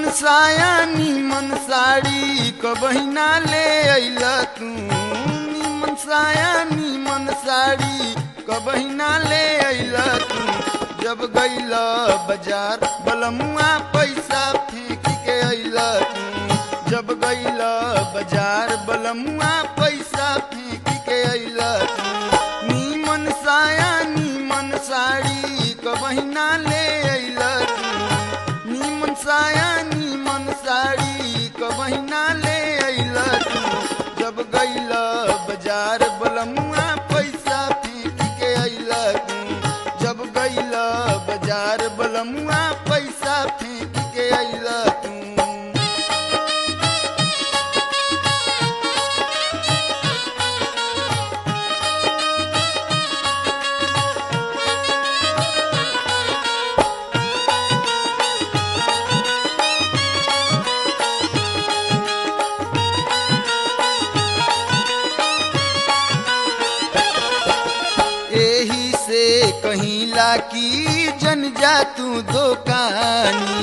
साया नीमन साड़ी कबही ना ले अइला तू। नीमन साया नीमन साड़ी कबही ना ले अइला तू। जब गइला बाजार बलमुआ पैसा फेंक के अइला तू। जब गइला बाजार बलमुआ पैसा फेंक के अइला तू। नीमन साया नीमन साड़ी कबही ना ले अइला तू। नीमन साया नीमन साड़ी कबही ना ले अइला तू। जब गइला बाजार बलमुआ पैसा फेंक के अइला तू। जब गइला बाजार बलमुआ पैसा फेंक के अइला तू। एही से कहिला की जन जा तू दुकानी।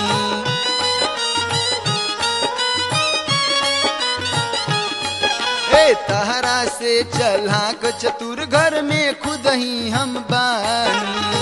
ए तहरा से चला क चतुर घर में खुद ही हम बानी।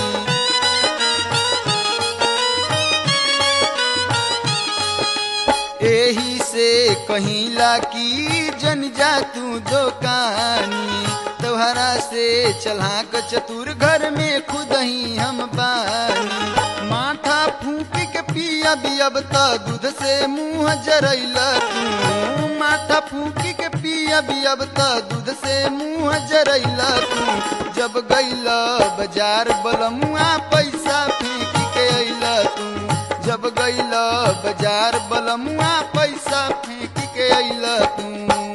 एही से कहिला की जन जा तू दुकानी। तोहरा से चला क चतुर घर में खुद ही हम बानी। माथा फूक के पिया भी अब त दूध से मुंह जरैला तू। माथा फूक के पिया भी अब त दूध से मुंह जरैला तू। जब गइला बाजार बलमुआ पैसा फेंक के अइला तू। जब गइला बाजार बलमुआ पैसा फेंक के अइला तू।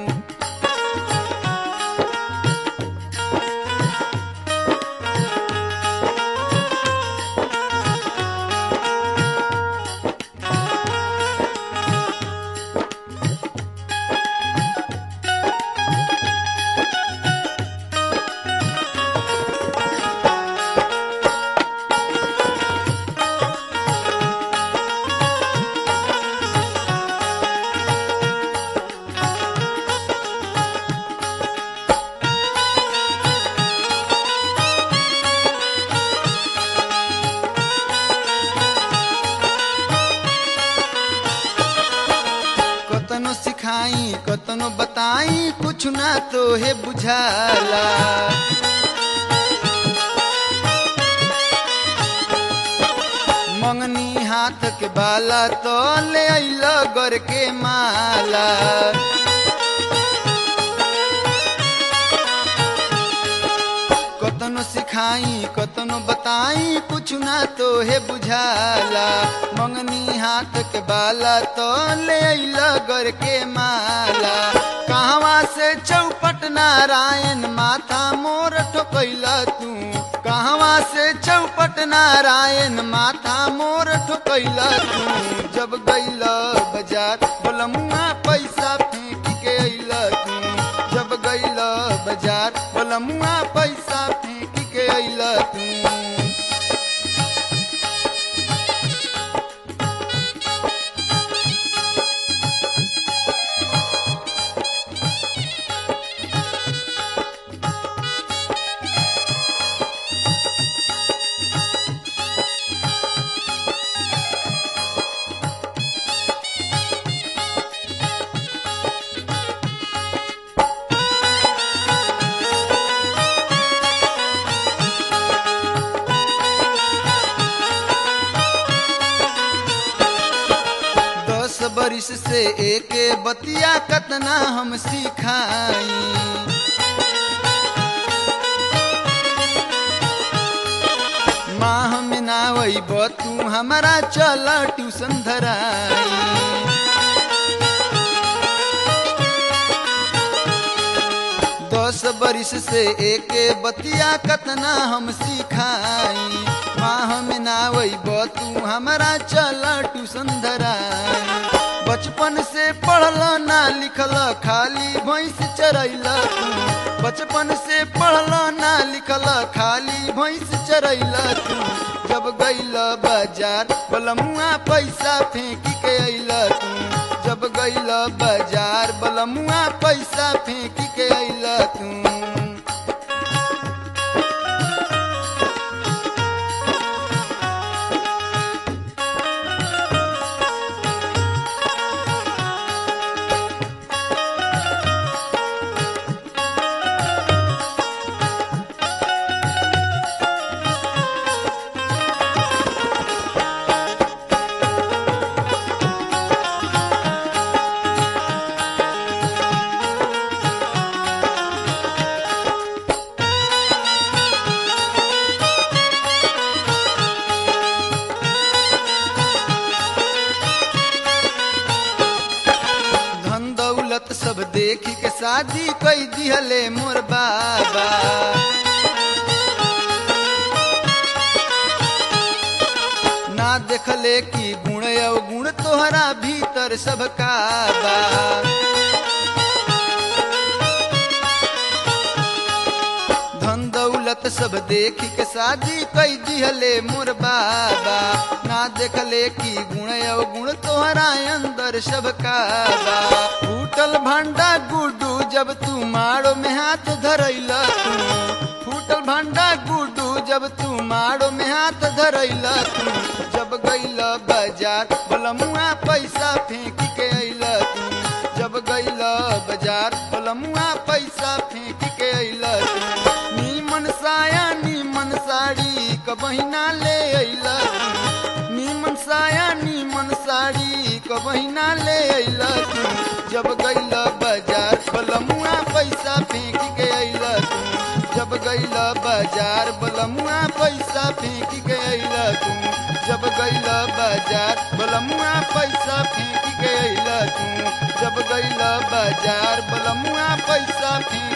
कतनो सिखाई कतनो बताई कुछ ना तो है बुझाला। मंगनी हाथ के बाला तो ले अइला गर के माला। कतनो सिखाई कतनो बताई कुछ ना तो है बुझाला। मंगनी हाथ के बाला तो ले अइला गर के माला। कहवा से चौपट नारायण माथा मोर ठोकैला तू। कहवा से चौपट नारायण माथा मोर ठोकैला तू। जब गइला बाजार बलमुआ पैसा फेंक के अइला तू। जब गइला बाजार बलमुआ पैसा फेंक के अइला तू। बरिस से एक बतिया कतना हम सिखाई। माह में ना वैब तू हमारा चल ट्यूशन धराई। 10 बरिस से एक बतिया कतना हम सिखाई। माह में ना वैब तू हमारा चल ट्यूशन धराई। बचपन से पढ़ल ना लिखल खाली भैंस चरैला तू। बचपन से पढ़ल ना लिखल खाली भैंस चरैला तू। जब गईल बाजार बलमुआ पैसा फेंक के अइल तू जब गईल बाजार बलमुआ पैसा फेंक के अइल तू सब देखी के शादी कई दिहले मोर बाबा ना देखले कि गुण अवगुण तोहरा भीतर सबका बा धन दौलत सब देखी के शादी कई दिहले मोर बाबा ना देखले कि गुण अवगुण तोहरा अंदर सबका बा फूटल भांडा गुड्डू जब तू मारो में हाथ धरैल तू फूटल भांडा गुड्डू जब तू मारो में हाथ धरैल तू जब गईल बाजार बलमुआ पैसा फेंक के अइल तू जब गईल बाजार बलमुआ पैसा फेंक के अइल तू नीमन साया नीमन साड़ी कबहिना ले अइल तू नीमन साया नीमन साड़ी कबहिना ले अइल तू जब गईल बाजार बलमुआ पैसा फेंक के अइल तू जब गईल बाजार बलमुआ पैसा फेंक के अइल तू जब गईल बाजार बलमुआ पैसा फेंक के अइल तू जब गईल बाजार बलमुआ पैसा फेंक